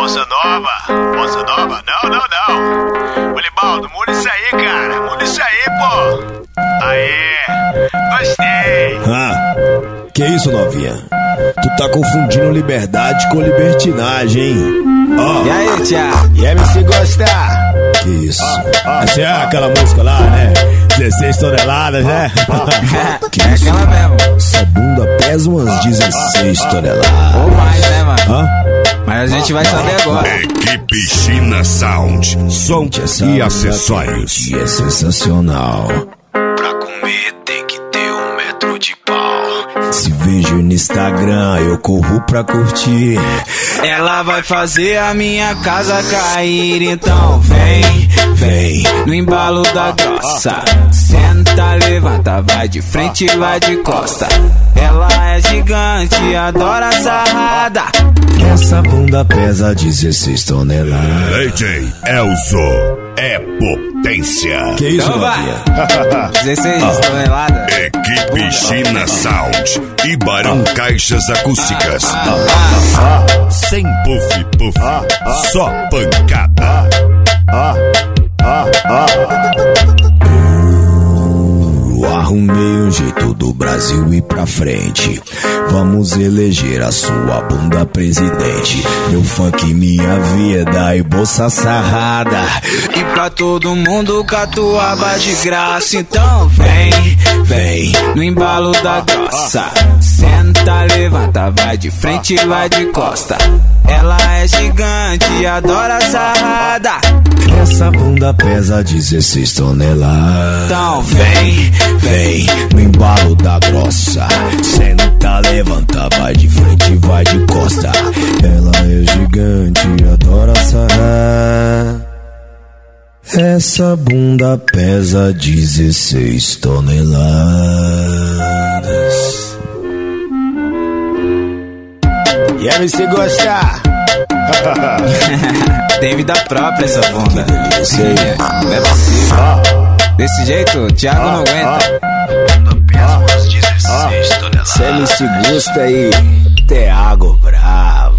Bossa nova? Não. Olibaldo, muda isso aí, cara. Muda isso aí, pô. Aê, gostei. Que isso, novinha? Tu tá confundindo liberdade com libertinagem, hein? E aí, tia? E MC gostar? Que isso? Essa é aquela música lá, né? 16 toneladas, né? Que é aquela mesmo. Essa bunda pesa umas 16 toneladas. Ou mais, né, mano? Mas a gente vai saber agora. Equipe China Sound. Som e acessórios. É sensacional. Pra comer tem que ter 1 metro de pau. Se vejo no Instagram, eu corro pra curtir. Ela vai fazer a minha casa cair, então vem no embalo da grossa. Senta, levanta, vai de frente, vai de costa. Ela é gigante, adora sarrada. Essa bunda pesa 16 toneladas. DJ Elzo é potência. Que isso, Então novinha? 16 toneladas. Equipe China Sound e Barão Caixas Acústicas. Sem puff, só pancada. Eu arrumei um jeito do Brasil ir pra frente. Vamos eleger a sua bunda presidente. Meu funk, minha vida e bolsa sarrada. E pra todo mundo catuaba de graça. Então vem no embalo da grossa. Senta, levanta, vai de frente, vai de costa. Ela é gigante, adora sarrada. Essa bunda pesa 16 toneladas. Então vem no embalo da grossa. Senta, levanta, vai de frente, vai de costa. Ela é gigante, adora sarrar. Essa bunda pesa 16 toneladas. E MC gostar? Tem vida própria essa bunda. Não é possível. Desse jeito, o Thiago não aguenta. Pesa umas 16 toneladas. Se MC gosta aí, Thiago bravo.